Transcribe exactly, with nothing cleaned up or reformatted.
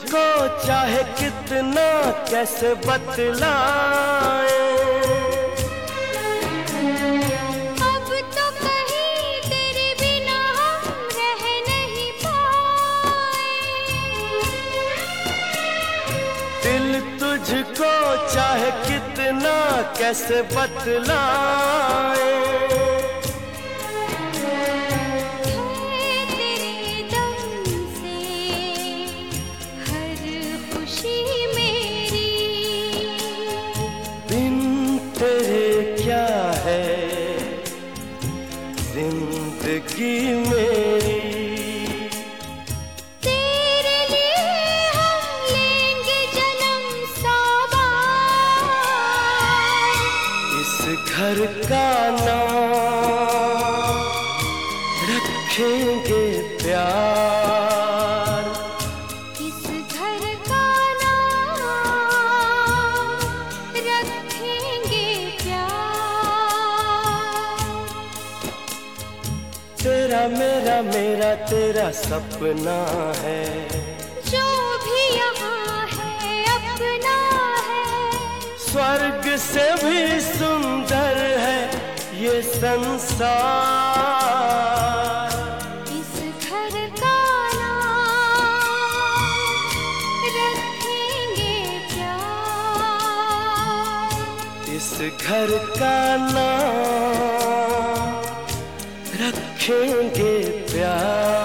तुझको चाहे कितना कैसे बतलाए, अब तो कहीं तेरे बिना हम रह नहीं पाए। दिल तुझको चाहे कितना कैसे बतलाए, क्या है जिंदगी मेरी। तेरे लिए हम लेंगे जन्म सौ बार, इस घर का नाम रखेंगे प्यार, इस घर का नाम रखेंगे तेरा मेरा मेरा तेरा सपना है, जो भी यहाँ है अपना है। स्वर्ग से भी सुंदर है ये संसार, इस घर का नाम रखेंगे प्यार, इस घर का नाम रखेंगे प्यार।